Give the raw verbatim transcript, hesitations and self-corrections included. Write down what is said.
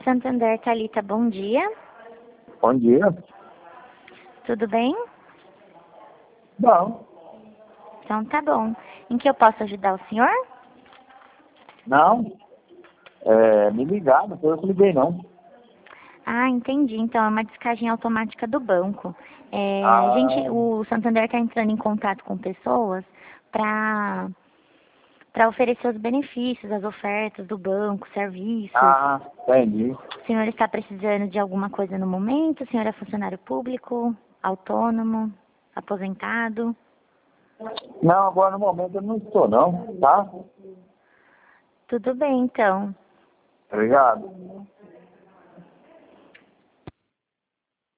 Santander, Thalita, bom dia. Bom dia. Tudo bem? Não. Então tá bom. Em que eu posso ajudar o senhor? Não. É, me ligar, não foi eu que liguei, não. Ah, entendi. Então é uma descagem automática do banco. É, a Ah, gente, o Santander está entrando em contato com pessoas para para oferecer os benefícios, as ofertas do banco, serviços. ah, entendi. O senhor está precisando de alguma coisa no momento? O senhor é funcionário público, autônomo, aposentado? Não, agora no momento eu não estou, não, tá? Tudo bem, então. Obrigado.